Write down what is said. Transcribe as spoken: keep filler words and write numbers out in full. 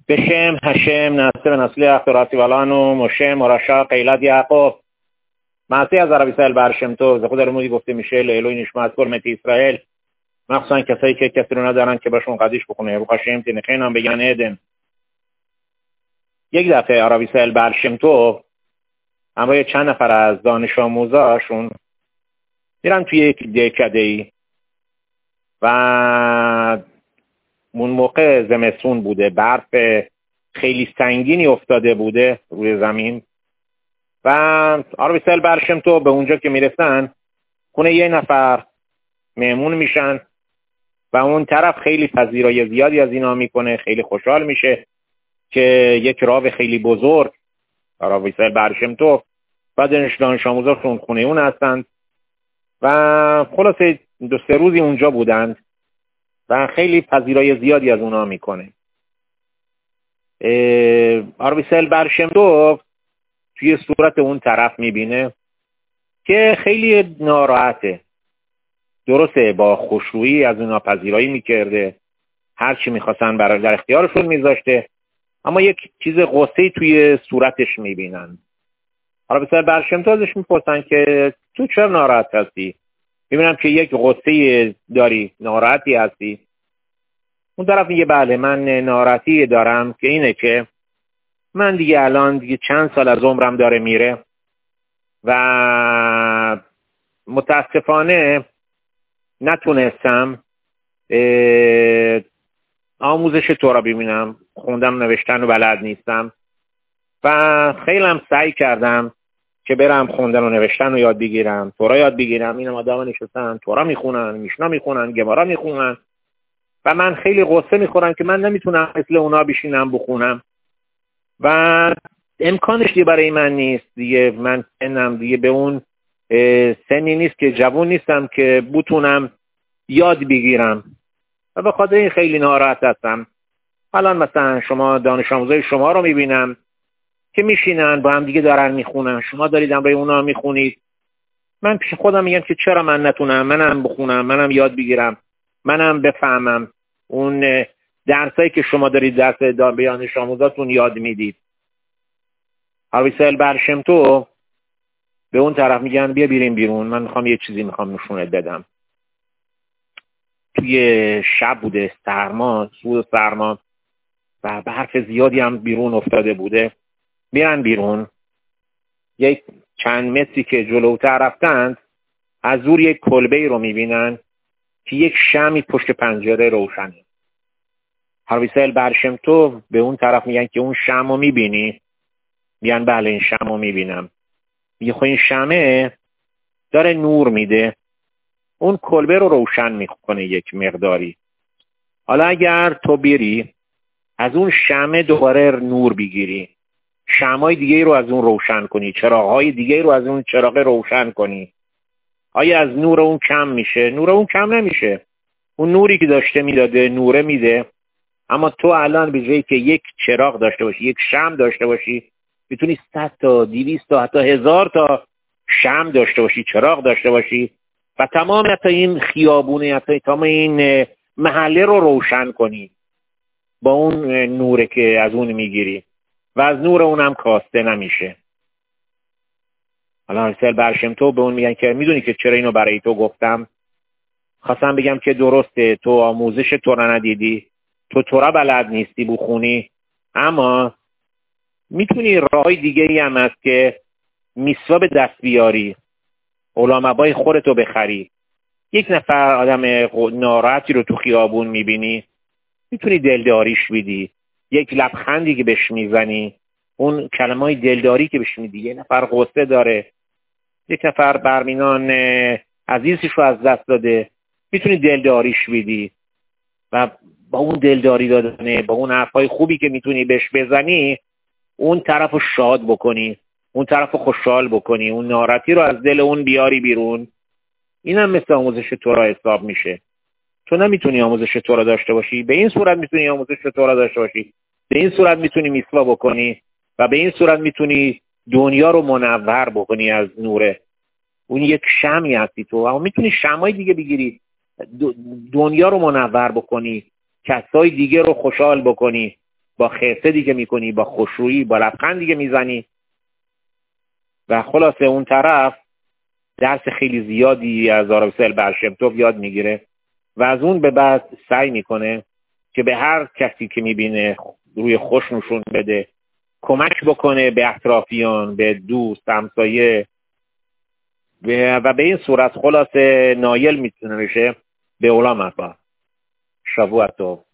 בשם השם נעשה ונצליח תורתי ולנו משה מורשה קהילת יעקב. מעשי از הרב ישראל בעל שם טוב זכות הלימודי گفته میشه אלוהی نشمت کل مت اسرائیل مخصوصا کسایی که کسی رو ندارن که باشون قدیش بخونه روح هاشم تنخینم بگن ادن. یک دفعه رب اسرائیل بعل شم طوب همراه چند نفر از دانش آموزاشون میرن توی یک دهکده‌ای و اون موقع زمستون بوده، برف خیلی سنگینی افتاده بوده روی زمین و رب اسرائیل بعل شم طوب به اونجا که میرسن خونه یه نفر مهمون میشن و اون طرف خیلی پذیرایی زیادی از اینا میکنه، خیلی خوشحال میشه که یک راو خیلی بزرگ رب اسرائیل بعل شم طوب و دانش آموزاشون خونه اون هستند و خلاصه دو سه روزی اونجا بودند و خیلی پذیرایی زیادی از اونا میکنه. رب اسرائیل بعل شم طوب توی صورت اون طرف میبینه که خیلی ناراحته. درسته با خوشرویی از اونا پذیرایی میکرده، هر چی میخواستن برای در اختیارشون میذاشته، اما یک چیز غصه‌ای توی صورتش میبینن. رب اسرائیل بعل شم طوب ازش میپرسن که تو چرا ناراحت هستی؟ میبینم که یک غصه داری، ناراحتی هستی. اون طرف میگه بله من ناراحتی دارم که اینه که من دیگه الان دیگه چند سال از عمرم داره میره و متاسفانه نتونستم آموزش تورا ببینم، خوندم نوشتن و بلد نیستم و خیلی هم سعی کردم که برم خوندن و نوشتن رو یاد بگیرم، تورا یاد بگیرم. این آدما نشستن تورا میخونن، میشنا میخونن، گمارا میخونن و من خیلی غصه میخورم که من نمیتونم مثل اونا بشینم بخونم و امکانش دیگه برای من نیست. دیگه من سنم دیگه به اون سنی نیست که جوان نیستم که بتونم یاد بگیرم و به خاطر این خیلی ناراحت هستم. الان مثلا شما دانش آموزای شما رو میبینم که میشینن با هم دیگه دارن میخونن، شما دارید برای اونا میخونید. من پیش خودم میگم که چرا من نتونم منم بخونم، منم یاد بگیرم، منم بفهمم اون درسایی که شما دارید درس دانش آموزاتون یاد میدید. رب اسرائیل بعل شم طوب به اون طرف میگن بیا بیریم بیرون، من میخوام یه چیزی میخوام نشونت بدم. توی شب بوده، سرما، سود سرما و برف زیادی هم بیرون افتاده بوده. میرن بیرون، یک چند متری که جلوتر رفتند از دور یک کلبه‌ای رو میبینن که یک شمعی پشت پنجره روشنه. رب اسرائیل بعل شم طوب به اون طرف میگن که اون شمع رو میبینی؟ میگن بله این شمع رو میبینم. میگه خب این شمع داره نور میده، اون کلبه رو روشن میکنه یک مقداری. حالا اگر تو بری از اون شمع دوباره نور بگیری، شمعای دیگه رو از اون روشن کنی، چراغ‌های دیگه رو از اون چراغ روشن کنی، آیا از نور اون کم میشه؟ نور اون کم نمیشه. اون نوری که داشته میداده نوره میده، اما تو الان به جایی که یک چراغ داشته باشی، یک شمع داشته باشی، میتونی صد تا دویست تا حتی هزار تا شمع داشته باشی، چراغ داشته باشی و تمام حتی این خیابونه، حتی تمام این محله رو روشن کنی با اون نوره که از اون میگیری و از نور اونم کاسته نمیشه. حالا رب اسرائیل بعل شم طوب به اون میگن که میدونی که چرا اینو برای تو گفتم؟ خواستم بگم که درسته تو آموزش تورا ندیدی، تو تورا بلد نیستی بخونی، اما میتونی راهی دیگه ای هم هست که میسوا به دست بیاری، علامبای خودتو بخری. یک نفر آدم ناراحتی رو تو خیابون میبینی، میتونی دلداریش بدی، یک لبخندی که بهش میزنی، اون کلمای دلداری که بهش میدی. یه نفر غصه داره، یک نفر برمینان عزیزش رو از دست داده، میتونی دلداریش بدی و با اون دلداری دادنه، با اون حرفای خوبی که میتونی بهش بزنی، اون طرف رو شاد بکنی، اون طرف رو خوشحال بکنی، اون ناراحتی رو از دل اون بیاری بیرون. این هم مثل آموزش تورا حساب میشه. تو نمیتونی آموزش تورا داشته باشی، به این صورت میتونی آموزش تورا داشته باشی، به این صورت میتونی میسوا بکنی و به این صورت میتونی دنیا رو منور بکنی از نوره. اون یک شمعی هستی تو، اما میتونی شمعای دیگه بگیری، دنیا رو منور بکنی، کسای دیگه رو خوشحال بکنی با خرسدی که میکنی، با خوشرویی، با لبخندی که میزنی. و خلاصه اون طرف درس خیلی زیادی از آرابسل برشمتوف یاد میگیره و از اون به بعد سعی میکنه که به هر کسی که میبینه روی خوش نشون بده، کمک بکنه به اطرافیان، به دوست، همسایه و به این صورت خلاصه نایل میتونه بشه به علا مرفا. شبوه تو